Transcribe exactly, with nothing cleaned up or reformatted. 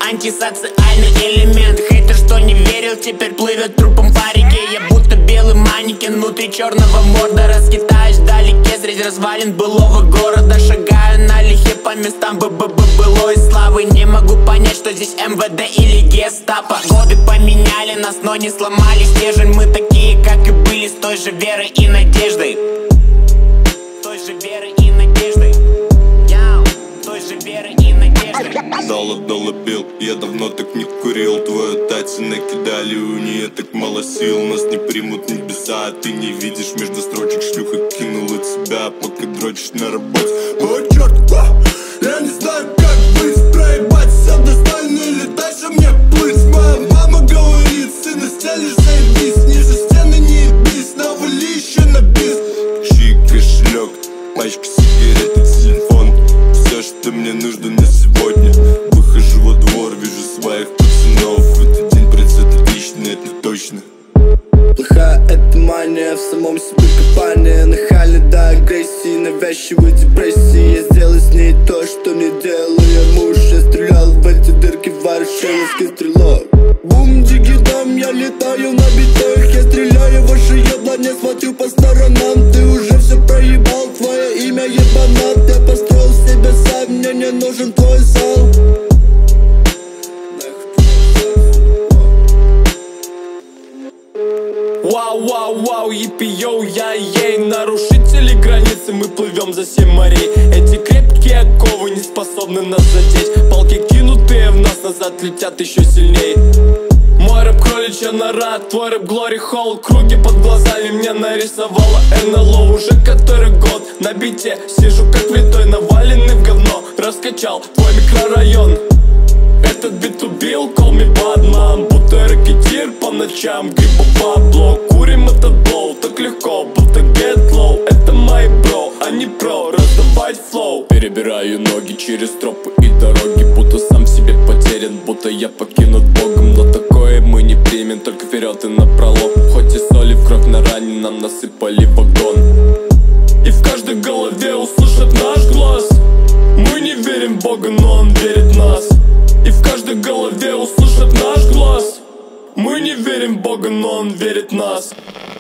антисоциальный элемент. Хейтер, что не верил, теперь плывет трупом по реке. Я будто белый манекен внутри черного морда. Раскитаюсь вдалеке среди развалин былого города. Шагаю налегке по местам б-б-б былой славы. Не могу понять, что здесь эм вэ дэ или гестапо. Годы поменяли нас, но не сломали стержень. Мы такие, как и были, с той же верой и надеждой. Той же верой и надеждой. Яу, той же верой и надеждой. Дал, отдал, бил, я давно так не курил. Твою тати накидали, у нее так мало сил. Нас не примут небеса, а ты не видишь между строчек. Шлюха кинула тебя, пока дрочишь на работе. О, черт, я не знаю, как быть. Проебать все достойно или дальше мне плыть. Моя мама говорит, сын, стелишь, заебись. Ниже стены не ебись, навали еще на бис. Чик, кошелек, пачка сигарет и телефон. Все, что мне нужно на сегодня. Выхожу во двор, вижу своих пацанов. Этот день придет отлично, это точно. Плохая эта мания, в самом себе копание. Нахально до агрессии, навязчивой депрессии. Я сделал с ней то, что не делал я муж. Я стрелял в эти дырки, ворошиловский стрелок. Бум, диги-дам, я летаю на битах. Я стреляю в ваши ебла, не смотрю по сторонам. Ты уже все проебал, твое имя ебанат. Я построил себя сам, мне не нужен твой зал. Вау, вау, вау, епи-йоу, я-ей. Нарушители границы, мы плывем за семь морей. Эти крепкие оковы не способны нас задеть. Палки, кинутые в нас, назад летят еще сильней. Мой рэп кроличья нора, твой рэп глори холл. Круги под глазами мне нарисовала эн эл о. Уже который год на бите сижу как влитой, наваленный в говно. Раскачал твой микрорайон. Этот бит убил, call me Batman. Будто ракетир по ночам, грибу бабло. Курим этот блоу, так легко, будто get low. Это мои бро, а не про, раздавать флоу. Перебираю ноги через тропы и дороги, будто сам в себе потерян, будто я покинут Богом. Но такое мы не примем, только вперед и напролом. Хоть и соли в кровь на ране, нам насыпали вагон. И в каждой голове услышат наш глаз. Мы не верим в Бога, но Он верит в нас. И в каждой голове услышат наш глаз. Мы не верим в Бога, но Он верит в нас.